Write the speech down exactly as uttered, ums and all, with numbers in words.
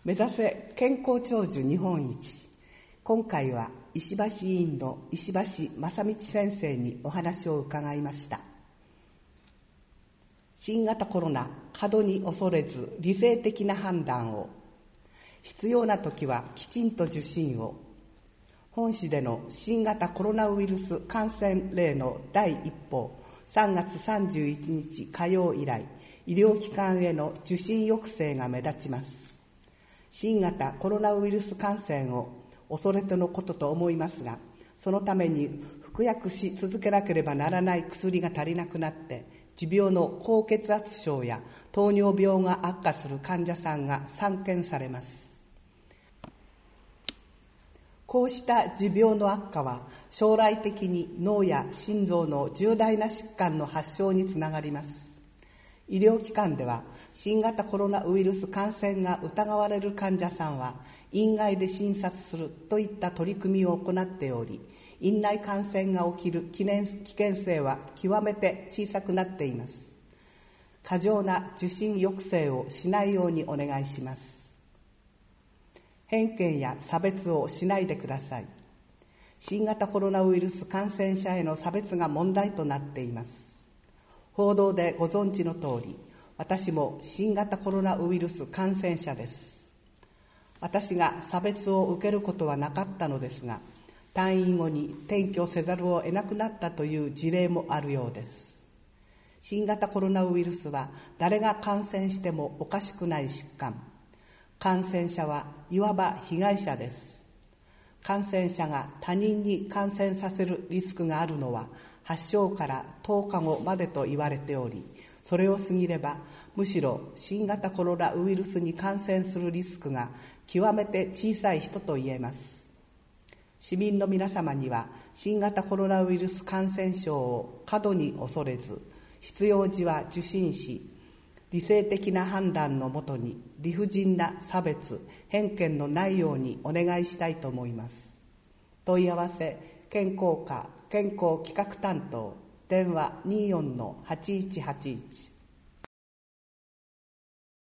目指せ健康長寿日本一。今回は石橋医院の石橋正道先生にお話を伺いました。新型コロナ過度に恐れず理性的な判断を、必要な時はきちんと受診を。本市での新型コロナウイルス感染例の第一報、さんがつさんじゅういちにち火曜以来、医療機関への受診抑制が目立ちます。新型コロナウイルス感染を恐れてのことと思いますが、そのために服薬し続けなければならない薬が足りなくなって、持病の高血圧症や糖尿病が悪化する患者さんが散見されます。こうした持病の悪化は将来的に脳や心臓の重大な疾患の発症につながります。医療機関では新型コロナウイルス感染が疑われる患者さんは院外で診察するといった取り組みを行っており、院内感染が起きる危険性は極めて小さくなっています。過剰な受診抑制をしないようにお願いします。偏見や差別をしないでください。新型コロナウイルス感染者への差別が問題となっています。報道でご存知の通り、私も新型コロナウイルス感染者です。私が差別を受けることはなかったのですが、退院後に転居せざるを得なくなったという事例もあるようです。新型コロナウイルスは誰が感染してもおかしくない疾患。感染者はいわば被害者です。感染者が他人に感染させるリスクがあるのは発症からとおかごまでと言われており、それを過ぎればむしろ新型コロナウイルスに感染するリスクが極めて小さい人と言えます。市民の皆様には新型コロナウイルス感染症を過度に恐れず、必要時は受診し、理性的な判断のもとに理不尽な差別、偏見のないようにお願いしたいと思います。問い合わせ健康課健康企画担当、電話 にじゅうよんのはちいちはちいち